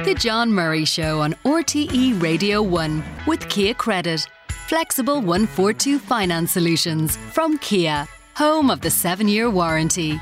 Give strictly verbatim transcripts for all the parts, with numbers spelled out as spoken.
The John Murray Show on R T E Radio one with Kia Credit. Flexible one forty-two finance solutions from Kia, home of the seven-year warranty.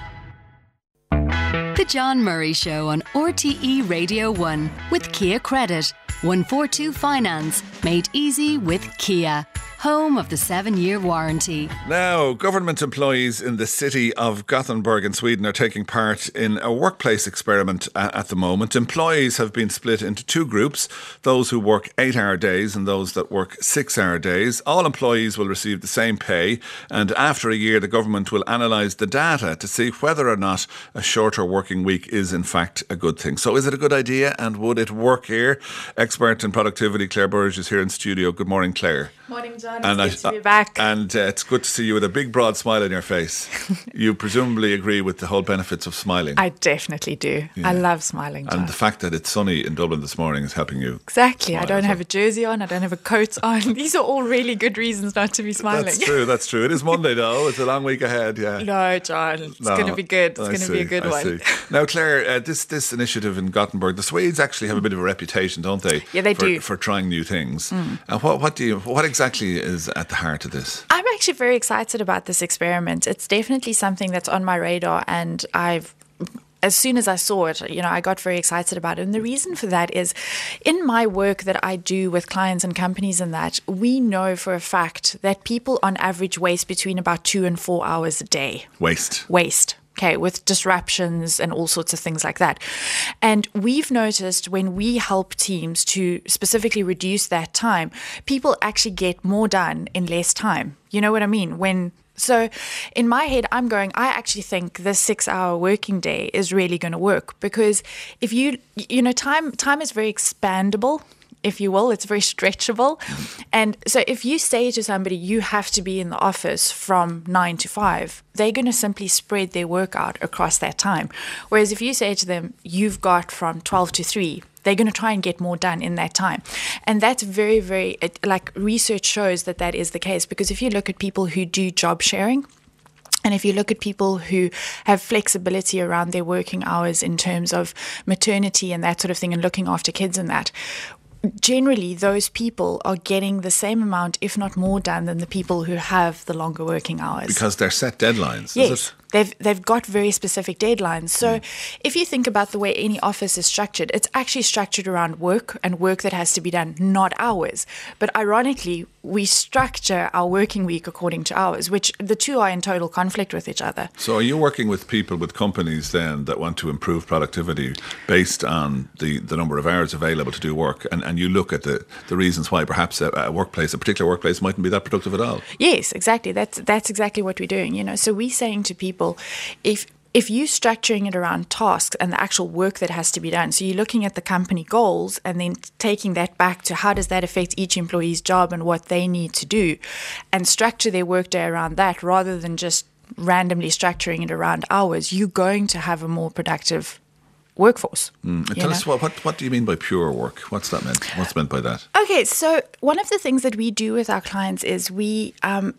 The John Murray Show on R T E Radio one with Kia Credit. one forty-two finance made easy with Kia, home of the seven-year warranty. Now, government employees in the city of Gothenburg in Sweden are taking part in a workplace experiment at the moment. Employees have been split into two groups, those who work eight-hour days and those that work six-hour days. All employees will receive the same pay, and after a year the government will analyse the data to see whether or not a shorter working week is in fact a good thing. So is it a good idea, and would it work here? Expert in productivity, Claire Burge, is here in studio. Good morning, Claire. Morning, John. And it's I, good to be back. And uh, it's good to see you with a big, broad smile on your face. You presumably agree with the whole benefits of smiling. I definitely do. Yeah. I love smiling, John. And the fact that it's sunny in Dublin this morning is helping you. Exactly. I don't have a jersey on. I don't have a coat on. These are all really good reasons not to be smiling. That's true. That's true. It is Monday, though. It's a long week ahead, yeah. No, John. It's no, going to be good. It's going to be a good I one. See. Now, Claire, uh, this, this initiative in Gothenburg, the Swedes actually have a bit of a reputation, don't they? Yeah, they for, do. For trying new things. Mm. And what, what, do you, what exactly is at the heart of this? I'm actually very excited about this experiment. It's definitely something that's on my radar, and I've as soon as I saw it, you know, I got very excited about it. And the reason for that is in my work that I do with clients and companies and that, we know for a fact that people on average waste between about two and four hours a day. Waste. Waste. Okay, with disruptions and all sorts of things like that. And we've noticed when we help teams to specifically reduce that time, people actually get more done in less time. You know what I mean? When So in my head, I'm going, I actually think this six-hour working day is really going to work, because if you, you know, time time is very expandable, if you will. It's very stretchable. And so if you say to somebody, you have to be in the office from nine to five, they're going to simply spread their work out across that time. Whereas if you say to them, you've got from twelve to three, they're going to try and get more done in that time. And that's very, very, like research shows that that is the case. Because if you look at people who do job sharing, and if you look at people who have flexibility around their working hours in terms of maternity and that sort of thing, and looking after kids and that, generally those people are getting the same amount, if not more, done than the people who have the longer working hours. Because they're set deadlines, yes. is it? They've they've got very specific deadlines. So mm. if you think about the way any office is structured, it's actually structured around work and work that has to be done, not hours. But ironically, we structure our working week according to hours, which the two are in total conflict with each other. So are you working with people, with companies then, that want to improve productivity based on the, the number of hours available to do work, and, and you look at the, the reasons why perhaps a, a workplace, a particular workplace mightn't be that productive at all? Yes, exactly. That's that's exactly what we're doing. You know, so we're saying to people, if if you're structuring it around tasks and the actual work that has to be done, so you're looking at the company goals and then taking that back to how does that affect each employee's job and what they need to do, and structure their workday around that rather than just randomly structuring it around hours, you're going to have a more productive workforce. Mm. Tell know? us, what, what what do you mean by pure work? What's that meant? What's meant by that? Okay, so one of the things that we do with our clients is we um,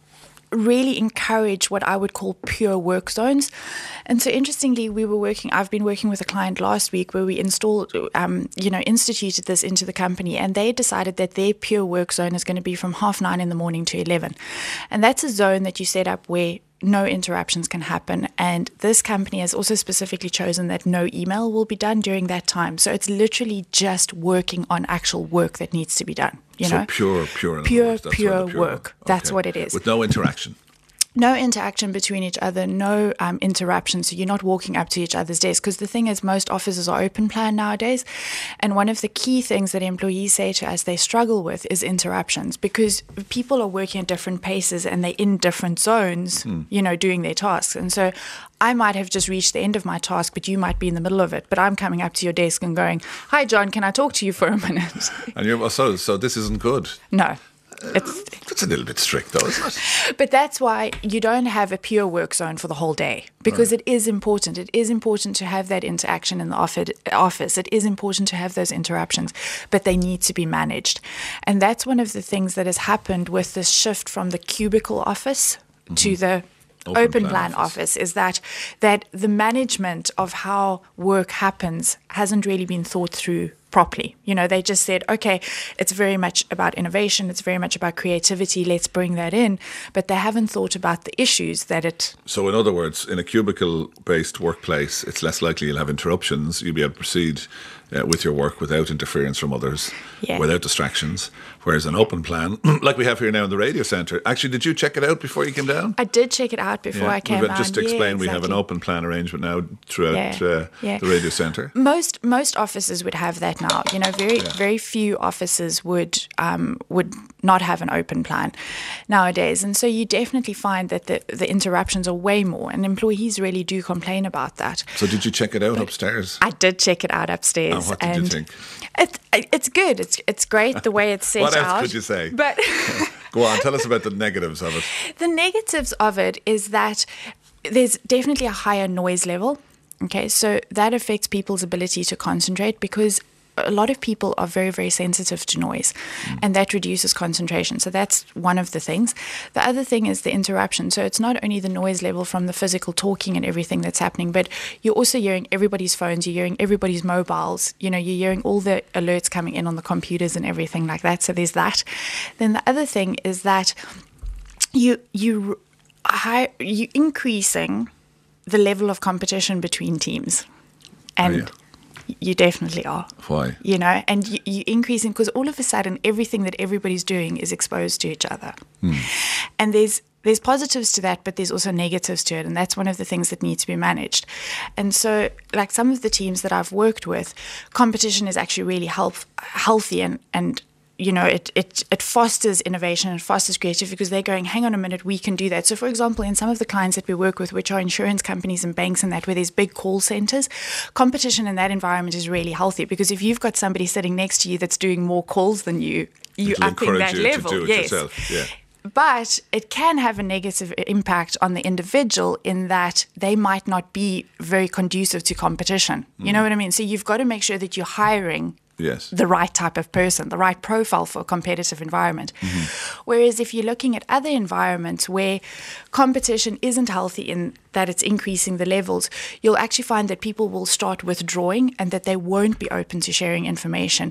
really encourage what I would call pure work zones. And so interestingly, we were working, I've been working with a client last week where we installed, um, you know, instituted this into the company, and they decided that their pure work zone is going to be from half nine in the morning to eleven. And that's a zone that you set up where no interruptions can happen. And this company has also specifically chosen that no email will be done during that time. So it's literally just working on actual work that needs to be done. You so know? pure, pure, pure, pure, pure pure work. Okay. That's what it is. With no interaction. No interaction between each other, no um, interruption. So you're not walking up to each other's desks. Because the thing is, most offices are open plan nowadays. And one of the key things that employees say to us they struggle with is interruptions, because people are working at different paces and they're in different zones, mm. you know, doing their tasks. And so I might have just reached the end of my task, but you might be in the middle of it. But I'm coming up to your desk and going, "Hi, John, can I talk to you for a minute?" And you're so so. This isn't good. No. It's, it's a little bit strict, though, isn't it? But that's why you don't have a pure work zone for the whole day, because right. it is important. It is important to have that interaction in the office. It is important to have those interruptions, but they need to be managed. And that's one of the things that has happened with this shift from the cubicle office mm-hmm. to the Open, open plan, plan office. office is that that the management of how work happens hasn't really been thought through properly. You know, they just said, okay, it's very much about innovation, it's very much about creativity, let's bring that in, but they haven't thought about the issues that it... So in other words, in a cubicle-based workplace, it's less likely you'll have interruptions, you'll be able to proceed uh, with your work without interference from others, Yeah. without distractions, whereas an open plan, like we have here now in the radio centre, actually, did you check it out before you came down? I did check it out before I came We've- down. Just to explain, yeah, we have an exactly. open plan arrangement now throughout Yeah, uh, yeah. the radio centre. Most most offices would have that now. You know, very very few offices would um, would not have an open plan nowadays, and so you definitely find that the the interruptions are way more, and employees really do complain about that. So did you check it out upstairs? I did check it out upstairs, And what did you and think? It, it's good. It's it's great the way it's set What else out. could you say? But Go on, tell us about the negatives of it. the negatives of it is that there's definitely a higher noise level. Okay, so that affects people's ability to concentrate because a lot of people are very, very sensitive to noise, mm. and that reduces concentration. So that's one of the things. The other thing is the interruption. So it's not only the noise level from the physical talking and everything that's happening, but you're also hearing everybody's phones, you're hearing everybody's mobiles, you know, you're hearing all the alerts coming in on the computers and everything like that. So there's that. Then the other thing is that you you high, you increasing the level of competition between teams, and Oh, yeah. you definitely are. Why? You know, and you, you increasing because all of a sudden everything that everybody's doing is exposed to each other, Hmm. and there's there's positives to that, but there's also negatives to it, and that's one of the things that needs to be managed. And so, like some of the teams that I've worked with, competition is actually really help, healthy and and. You know, it, it it fosters innovation and fosters creativity because they're going, hang on a minute, we can do that. So, for example, in some of the clients that we work with, which are insurance companies and banks and that, where there's big call centers, competition in that environment is really healthy because if you've got somebody sitting next to you that's doing more calls than you, you're It'll upping encourage that you level. to do it yes. yourself. Yeah. But it can have a negative impact on the individual in that they might not be very conducive to competition. You know what I mean? So you've got to make sure that you're hiring Yes. the right type of person, the right profile for a competitive environment. Mm-hmm. Whereas if you're looking at other environments where competition isn't healthy in that it's increasing the levels, you'll actually find that people will start withdrawing and that they won't be open to sharing information,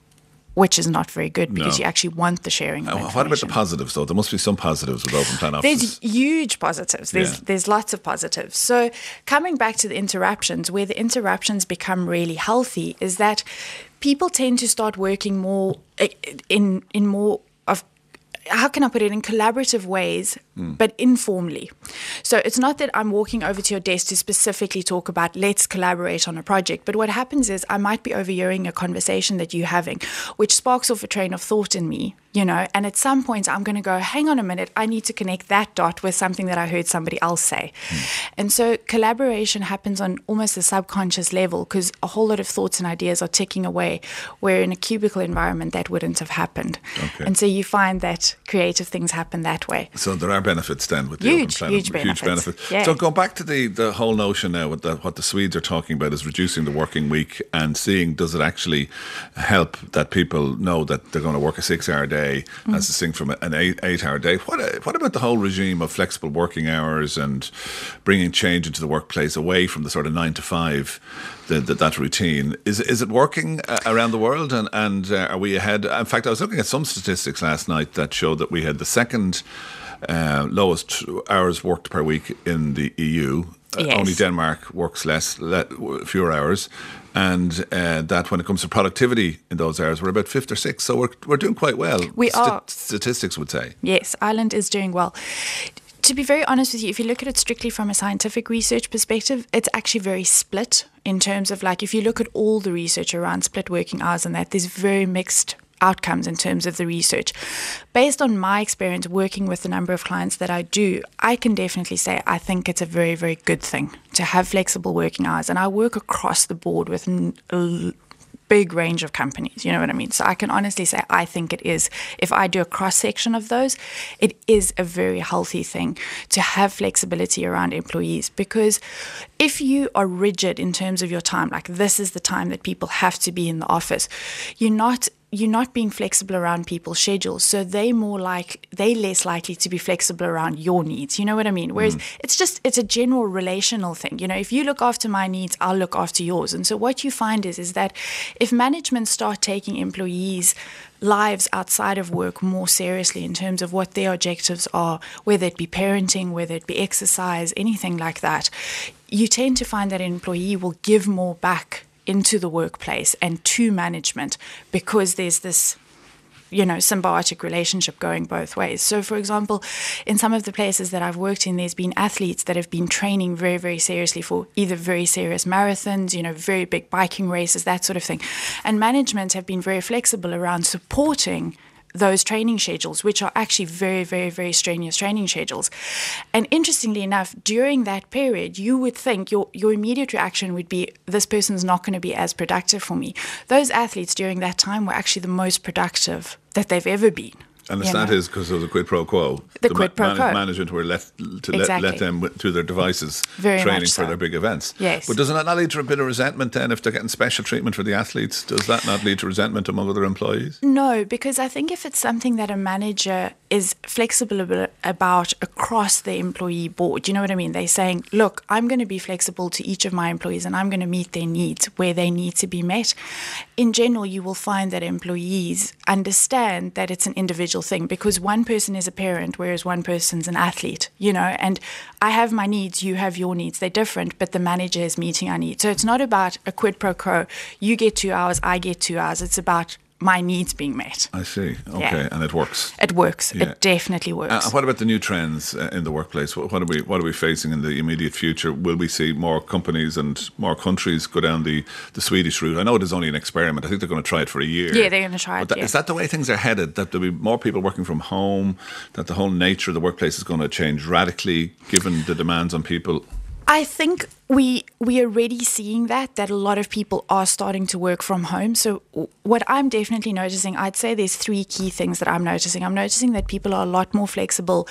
which is not very good because No. you actually want the sharing of Uh, information. What about the positives, though? There must be some positives with open plan offices. There's huge positives. There's Yeah. there's lots of positives. So coming back to the interruptions, where the interruptions become really healthy is that people tend to start working more eh, in in more of, how can I put it, in collaborative ways, mm. but informally. So it's not that I'm walking over to your desk to specifically talk about let's collaborate on a project, but what happens is I might be overhearing a conversation that you're having, which sparks off a train of thought in me, you know, and at some point I'm going to go, hang on a minute, I need to connect that dot with something that I heard somebody else say. Mm. And so collaboration happens on almost a subconscious level because a whole lot of thoughts and ideas are ticking away, where in a cubicle environment that wouldn't have happened. Okay. And so you find that creative things happen that way. So there are benefits then with the Huge, open plan. huge benefits. benefit. Yeah. So go back to the, the whole notion now with the, what the Swedes are talking about is reducing the working week and seeing does it actually help that people know that they're going to work a six-hour day mm. as distinct from an eight, eight-hour day. What, what about the whole regime of flexible working hours and bringing change into the workplace away from the sort of nine to five, the, the, that routine? Is, is it working uh, around the world and, and uh, are we ahead? In fact, I was looking at some statistics last night that showed that we had the second Uh, lowest hours worked per week in the E U. Yes. Uh, only Denmark works less, le- fewer hours, and uh, that when it comes to productivity in those hours, we're about fifth or sixth. So we're we're doing quite well. We St- are. Statistics would say. Yes, Ireland is doing well. To be very honest with you, if you look at it strictly from a scientific research perspective, it's actually very split in terms of, like, if you look at all the research around split working hours and that, there's very mixed outcomes in terms of the research. Based on my experience working with the number of clients that I do, I can definitely say I think it's a very, very good thing to have flexible working hours. And I work across the board with a big range of companies, you know what I mean? So I can honestly say I think it is, if I do a cross-section of those, it is a very healthy thing to have flexibility around employees, because if you are rigid in terms of your time, like this is the time that people have to be in the office, you're not you're not being flexible around people's schedules. So they more like, they're less likely to be flexible around your needs. You know what I mean? Whereas mm. it's just, it's a general relational thing. You know, if you look after my needs, I'll look after yours. And so what you find is, is that if management start taking employees' lives outside of work more seriously in terms of what their objectives are, whether it be parenting, whether it be exercise, anything like that, you tend to find that an employee will give more back into the workplace and to management because there's this, you know, symbiotic relationship going both ways. So, for example, in some of the places that I've worked in, there's been athletes that have been training very, very seriously for either very serious marathons, you know, very big biking races, that sort of thing. And management have been very flexible around supporting those training schedules, which are actually very, very, very strenuous training schedules. And interestingly enough, during that period, you would think your, your immediate reaction would be, this person's not going to be as productive for me. Those athletes during that time were actually the most productive that they've ever been. And the stat is because of the quid pro quo. The, the quid pro quo. Management were left to exactly. let, let them to their devices Very training so. for their big events. Yes. But doesn't that not lead to a bit of resentment then if they're getting special treatment for the athletes? Does that not lead to resentment among other employees? No, because I think if it's something that a manager is flexible about across the employee board, you know what I mean? They're saying, look, I'm going to be flexible to each of my employees and I'm going to meet their needs where they need to be met. In general, you will find that employees understand that it's an individual thing because one person is a parent, whereas one person's an athlete, you know, and I have my needs, you have your needs. They're different, but the manager is meeting our needs. So it's not about a quid pro quo. You get two hours, I get two hours. It's about my needs being met. I see. Okay. Yeah. And it works. It works. Yeah. It definitely works. Uh, what about the new trends uh, in the workplace? What, what are we What are we facing in the immediate future? Will we see more companies and more countries go down the, the Swedish route? I know it is only an experiment. I think they're going to try it for a year. Yeah, they're going to try but it. That, yeah. Is that the way things are headed? That there'll be more people working from home? That the whole nature of the workplace is going to change radically given the demands on people? I think we we are already seeing that, that a lot of people are starting to work from home. So what I'm definitely noticing, I'd say there's three key things that I'm noticing. I'm noticing that people are a lot more flexible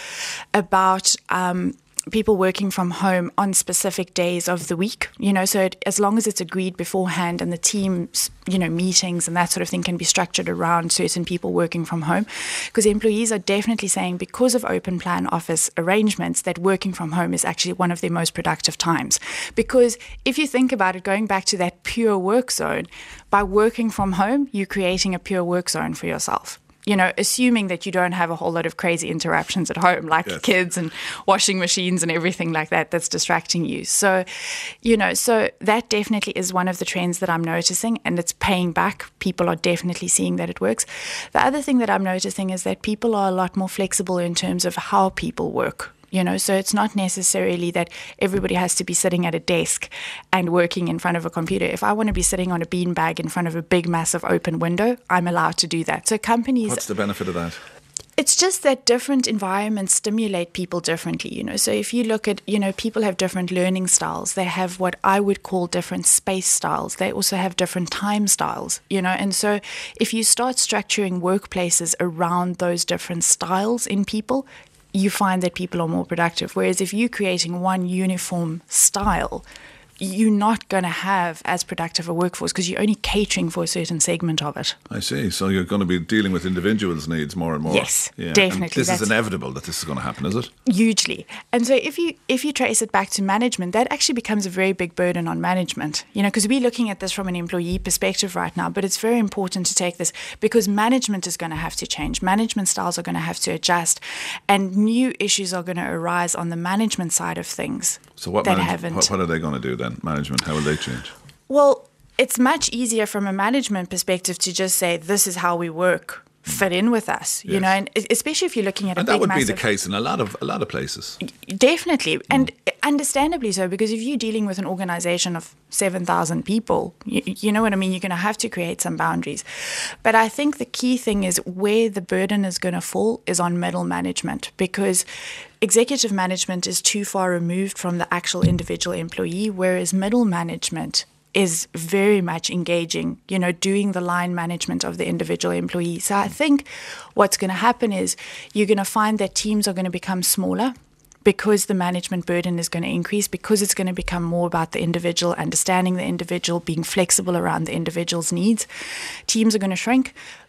about um, people working from home on specific days of the week, you know, so it, as long as it's agreed beforehand and the team's, you know, meetings and that sort of thing can be structured around certain people working from home. Because employees are definitely saying because of open plan office arrangements that working from home is actually one of their most productive times. Because if you think about it, going back to that pure work zone, by working from home, you're creating a pure work zone for yourself. You know, assuming that you don't have a whole lot of crazy interruptions at home, like yes. kids and washing machines and everything like that, that's distracting you. So, you know, so that definitely is one of the trends that I'm noticing, and it's paying back. People are definitely seeing that it works. The other thing that I'm noticing is that people are a lot more flexible in terms of how people work. You know, so it's not necessarily that everybody has to be sitting at a desk and working in front of a computer. If I want to be sitting on a beanbag in front of a big, massive open window, I'm allowed to do that. So companies... What's the benefit of that? It's just that different environments stimulate people differently, you know. So if you look at, you know, people have different learning styles. They have what I would call different space styles. They also have different time styles, you know. And so if you start structuring workplaces around those different styles in people, you find that people are more productive. Whereas if you're creating one uniform style, you're not going to have as productive a workforce because you're only catering for a certain segment of it. I see. So you're going to be dealing with individuals' needs more and more. Yes, yeah. definitely. And this That's is inevitable that this is going to happen, is it? Hugely. And so if you if you trace it back to management, that actually becomes a very big burden on management. You know, because we're looking at this from an employee perspective right now, but it's very important to take this because management is going to have to change. Management styles are going to have to adjust, and new issues are going to arise on the management side of things. So what, that manage- haven't. what, what are they going to do then, management? How will they change? Well, it's much easier from a management perspective to just say, this is how we work, fit in with us, you yes. know, and especially if you're looking at and a big, that would massive, be the case in a lot of a lot of places. Definitely, and mm. understandably so, because if you're dealing with an organization of seven thousand people, you, you know what I mean, you're going to have to create some boundaries. But I think the key thing is where the burden is going to fall is on middle management, because executive management is too far removed from the actual individual employee, whereas middle management is very much engaging, you know, doing the line management of the individual employee. So I think what's going to happen is you're going to find that teams are going to become smaller because the management burden is going to increase, because it's going to become more about the individual, understanding the individual, being flexible around the individual's needs. Teams are going to shrink.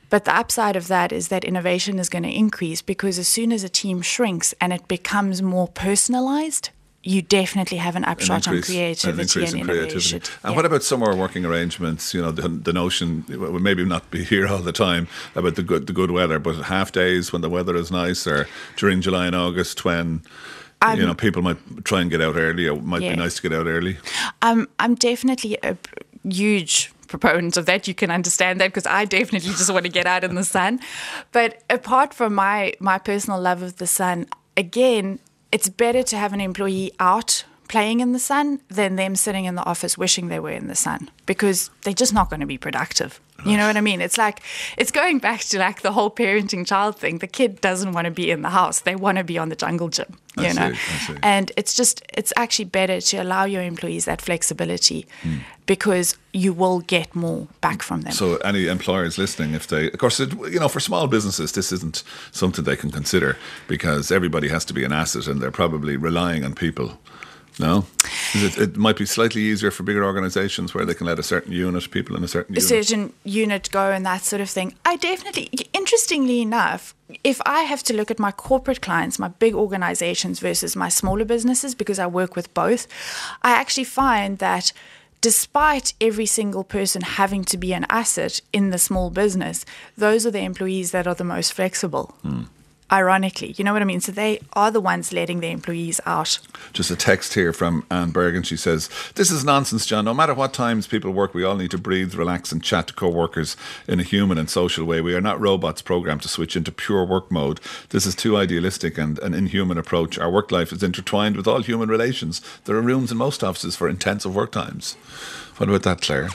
But the upside of that is that innovation is going to increase, because as soon as a team shrinks and it becomes more personalized, you definitely have an upshot an increase, on creativity an and in innovation. Creativity. And yeah. what about summer working arrangements? You know, the, the notion, well, maybe not be here all the time, about the good, the good weather, but half days when the weather is nice, or during July and August when... Um, you know, people might try and get out early, or it might yeah. be nice to get out early. Um, I'm definitely a huge proponent of that. You can understand that, because I definitely just want to get out in the sun. But apart from my, my personal love of the sun, again, it's better to have an employee out playing in the sun than them sitting in the office wishing they were in the sun, because they're just not going to be productive. You know what I mean? It's like, it's going back to like the whole parenting child thing. The kid doesn't want to be in the house. They want to be on the jungle gym, you I know? see, I see. And it's just, it's actually better to allow your employees that flexibility mm. because you will get more back from them. So any employers listening, if they, of course, it, you know, for small businesses, this isn't something they can consider, because everybody has to be an asset and they're probably relying on people. No? It, it might be slightly easier for bigger organisations where they can let a certain unit, people in a certain unit. A certain unit go and that sort of thing. I definitely, interestingly enough, if I have to look at my corporate clients, my big organisations versus my smaller businesses, because I work with both, I actually find that despite every single person having to be an asset in the small business, those are the employees that are the most flexible. Mm. Ironically, you know what I mean? So they are the ones letting their employees out. Just a text here from Anne Bergen. She says, "This is nonsense, John. No matter what times people work, we all need to breathe, relax and chat to co-workers in a human and social way. We are not robots programmed to switch into pure work mode. This is too idealistic and an inhuman approach. Our work life is intertwined with all human relations. There are rooms in most offices for intensive work times." What about that, Claire?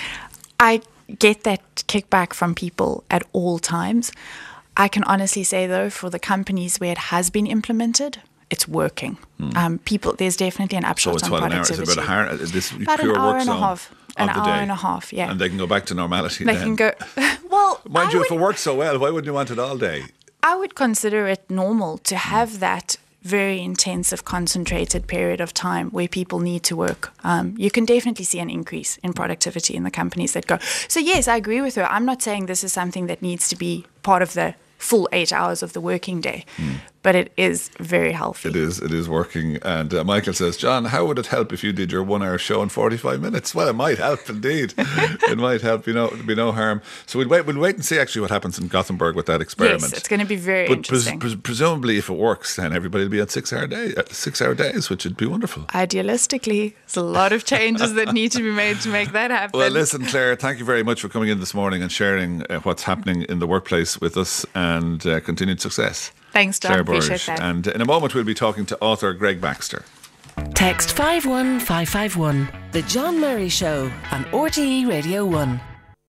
I get that kickback from people at all times. I can honestly say, though, for the companies where it has been implemented, it's working. Mm. Um, people, there's definitely an upshot so on what, productivity. An hour, is it about, a hour, is this about pure an hour work and a zone half. An of the hour day? and a half, yeah. And they can go back to normality They then. can go, well... Mind I you, would, if it works so well, why wouldn't you want it all day? I would consider it normal to have mm. that very intensive, concentrated period of time where people need to work. Um, you can definitely see an increase in productivity in the companies that go. So yes, I agree with her. I'm not saying this is something that needs to be part of the full eight hours of the working day, mm. but it is very healthy. It is, it is working. And uh, Michael says, "John, how would it help if you did your one hour show in forty-five minutes? Well, it might help indeed. It might help, you know, there'd be no harm. So we'll wait, we'll wait and see actually what happens in Gothenburg with that experiment. Yes, it's going to be very but interesting. Pres- pres- presumably if it works, then everybody will be at six hour day, uh, six hour days, which would be wonderful. Idealistically, there's a lot of changes that need to be made to make that happen. Well, listen, Claire, thank you very much for coming in this morning and sharing uh, what's happening in the workplace with us, and uh, continued success. Thanks, John. Claire Appreciate Burge. that. And in a moment, we'll be talking to author Greg Baxter. Text five one five five one. The John Murray Show on R T E Radio one.